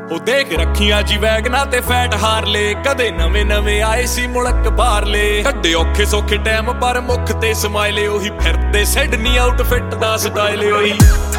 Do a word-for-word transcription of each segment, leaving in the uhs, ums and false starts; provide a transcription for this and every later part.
ਉਹ ਦੇਖ ਰੱਖੀਆਂ ਜੀ ਵੈਗਨਾਂ ਤੇ ਫੈਟ ਹਾਰਲੇ, ਕਦੇ ਨਵੇਂ ਨਵੇਂ ਆਏ ਸੀ ਮੁਲਕ ਬਾਹਰਲੇ। ਕੱਢੇ ਔਖੇ ਸੌਖੇ ਟਾਈਮ ਪਰ ਮੁੱਖ ਤੇ ਸਮਾਈਲੇ, ਉਹੀ ਫਿਰਦੇ ਸਿਡਨੀ ਆਊਟਫਿੱਟ ਦਾ ਸਟਾਈਲ ਉਹੀ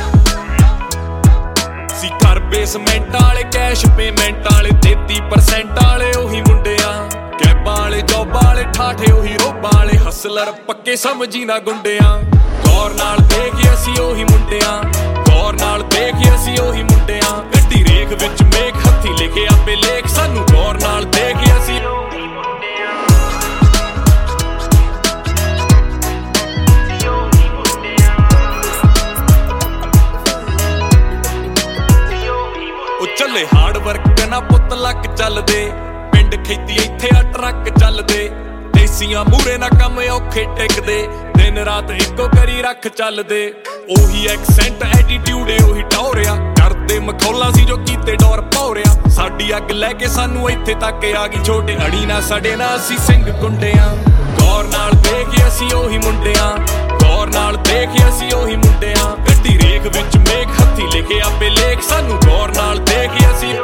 ਸੀ। ਘਰ ਬੇਸਮੈਂਟ ਵਾਲੇ ਕੈਸ਼ ਪੇਮੈਂਟ ਵਾਲੇ ਤੇਤੀ ਪਰਸੈਂਟ ਵਾਲੇ ਉਹੀ ਮੁੰਡਿਆਂ, ਕੈਬਾਂ ਵਾਲੇ ਜੋਬਾਂ ਵਾਲੇ ਠਾਠੇ ਉਹੀ ਰੋਬਾਂ ਵਾਲੇ, ਹਸਲਰ ਪੱਕੇ ਸਮਝੀ ਨਾ ਗੁੰਡਿਆਂ। ਗੌਰ ਨਾਲ ਦੇਖ ਅਸੀਂ ਉਹੀ ਮੁੰਡਿਆਂ, ਗੌਰ ਨਾਲ ਦੇਖ ਅਸੀਂ ਉਹੀ ਮੁੰਡਿਆਂ। ਗੱਡੀ ਰੇਖ ਵਿੱਚ ਮੇਖ ਹੱਥੀ ਲਿਖੇ ਆਪੇ ਲੇਖ, ਸਾਨੂੰ ਗੌਰ ਨਾਲ ਦੇਖ ਅਸੀਂ ਉਹ ਚੱਲੇ ਹਾਰਡ ਵਰਕ ਨਾ ਪੁੱਤ ਲੱਕ ਚੱਲਦੇ, ਪਿੰਡ ਖੇਤੀ ਇੱਥੇ ਆ ਟਰੱਕ ਚੱਲਦੇ। ਦੇਸੀਆਂ ਮੂਰੇ ਨਾ ਕੰਮ ਔਖੇ ਟਿਕਦੇ, ਦਿਨ ਰਾਤ ਇੱਕੋ ਕਰੀ ਰੱਖ ਚੱਲਦੇ। ਉਹੀ ਐਕਸੈਂਟ ਐਟੀਟਿਊਡ ਏ ਉਹੀ ਟੌਰਿਆ, ਕਰਦੇ ਮਖੌਲਾਂ ਸੀ ਜੋ ਕੀਤੇ ਡੋਰ ਭੌਰਿਆ। ਸਾਡੀ ਅੱਗ ਲੈ ਕੇ ਸਾਨੂੰ ਇੱਥੇ ਤੱਕ ਆ ਗਈ, ਛੋਟੇ ਅੜੀ ਨਾ ਸੜੇ ਨਾ ਅਸੀਂ ਸਿੰਘ ਗੁੰਡਿਆਂ। ਗੌਰ ਨਾਲ ਦੇਖ ਅਸੀਂ ਉਹੀ ਮੁੰਡਿਆਂ, ਗੌਰ ਨਾਲ ਦੇਖ ਅਸੀਂ ਉਹੀ ਮੁੰਡਿਆਂ। ਗੱਡੀ ਰੇਖ ਵਿੱਚ ਮੇਖ ਹੱਥੀ ਲਿਖੇ ਆਪੇ ਲੇਖ, ਸਾਨੂੰ ਗੌਰ ਨਾਲ ਦੇਖ ਅਸੀਂ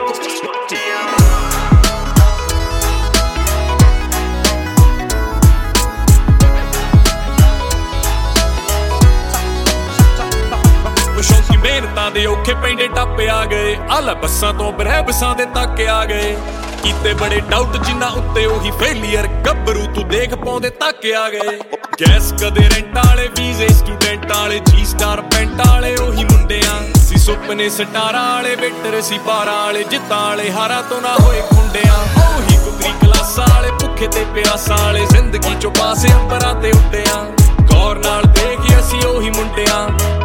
ਸ਼ੌਂਕੀ ਮਿਹਨਤਾਂ ਦੇ ਔਖੇ ਪੈਂਡੇ ਟੱਪ ਆ ਗਏ। ਆਲਾ ਬੱਸਾਂ ਤੋਂ ਬਰਹਿਬਸਾਂ ਦੇ ਤੱਕ ਆ ਗਏ, ਕੀਤੇ ਬੜੇ ਡਾਊਟ ਜਿੰਨਾ ਉੱਤੇ ਉਹੀ ਫੇਲੀਅਰ। ਗੱਭਰੂ ਤੂੰ ਦੇਖ ਪਾਉਂਦੇ ਤੱਕ ਆ ਗਏ। ਗੈਸ ਕਦੇ ਰੈਂਟ ਵਾਲੇ ਵੀਜ਼ੇ ਸਟੂਡੈਂਟ ਵਾਲੇ, ਜੀ ਸਟਾਰ ਪੈਂਟ ਵਾਲੇ ਉਹੀ ਮੁੰਡਿਆਂ ਸੀ। ਸੁਪਨੇ ਸਟਾਰਾਂ ਵਾਲੇ ਵੇਟਰ ਸੀ ਬਾਰਾਂ ਵਾਲੇ, ਜਿੱਤਾਂ ਵਾਲੇ ਹਾਰਾਂ ਤੋਂ ਨਾ ਹੋਏ ਖੁੰਡਿਆਂ। ਉਹੀ ਕੁਕਰੀ ਕਲਾਸਾਂ ਵਾਲੇ ਭੁੱਖੇ ਤੇ ਪਿਆਸਾਂ ਵਾਲੇ, ਜ਼ਿੰਦਗੀ ਚੋਂ ਪਾਸੇ ਅੰਬਰਾਂ ਤੇ ਉੱਡਿਆਂ। ਗੌਰ ਨਾਲ ਦੇਖ ਅਸੀਂ ਉਹੀ ਮੁੰਡਿਆਂ,